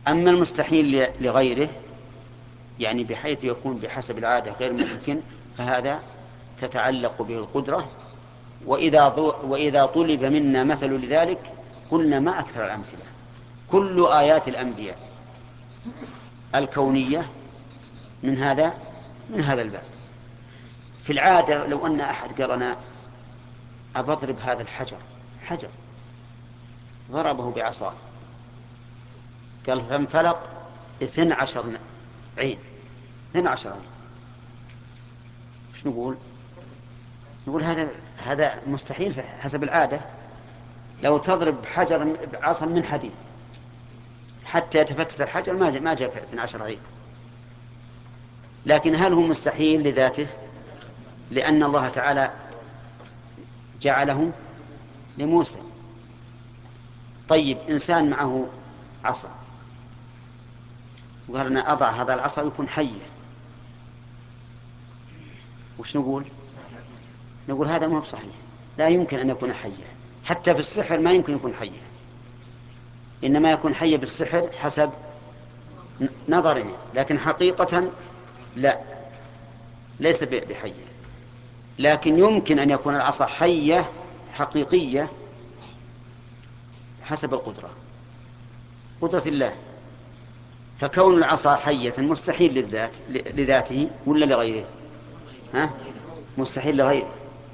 أما المستحيل لغيره يعني بحيث يكون بحسب العادة غير ممكن فهذا تتعلق به القدرة. وإذا طلب منا مثل لذلك قلنا ما أكثر الأمثلة. كل آيات الأنبياء الكونية من هذا الباب. في العادة لو أن أحد قال أنا أبضرب هذا حجر ضربه بعصاه قال فانفلق 12 عين. 12 عين وش نقول؟ نقول هذا مستحيل حسب العادة. لو تضرب حجر بعصا من حديد حتى يتفتت الحجر ما جاء 12 عين. لكن هل هو مستحيل لذاته؟ لأن الله تعالى جعله لموسى. طيب إنسان معه عصا وقال أنا أضع هذا العصا يكون حية، وش نقول؟ نقول هذا ما هو بصحيح، لا يمكن أن يكون حية. حتى في السحر ما يمكن يكون حية، إنما يكون حية بالسحر حسب نظرنا، لكن حقيقة لا، ليس بحية. لكن يمكن أن يكون العصا حية حقيقية حسب قدرة الله. فكون العصا حية مستحيل لذاته ولا لغيره؟ ها؟ مستحيل لغيره،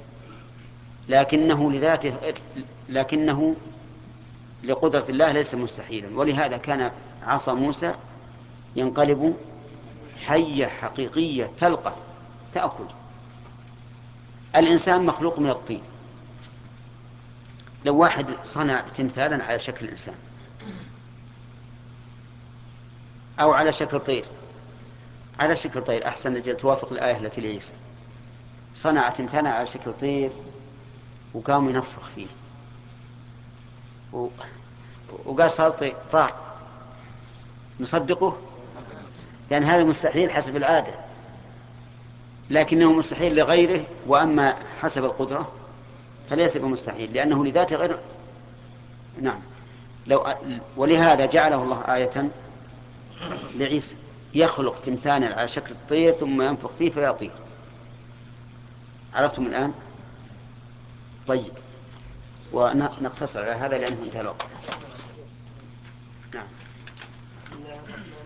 لكنه لذاته، لكنه لقدرة الله ليس مستحيلا. ولهذا كان عصا موسى ينقلب حية حقيقية تلقف تأكل. الإنسان مخلوق من الطين. لو واحد صنع تمثالا على شكل إنسان أو على شكل طير، على شكل طير أحسن أجل توافق الآية التي لعيسى، صنع تمثالا على شكل طير وقام ينفخ فيه و... وقال صار طار، نصدقه؟ لأن هذا مستحيل حسب العادة، لكنه مستحيل لغيره. وأما حسب القدرة فليس بمستحيل لأنه لذاته غير. نعم. ولهذا جعله الله آية لعيسى، يخلق تمثالا على شكل الطير ثم ينفخ فيه فيطير. عرفتم الآن؟ طيب، ونقتصر على هذا لأنه انتهى الوقت.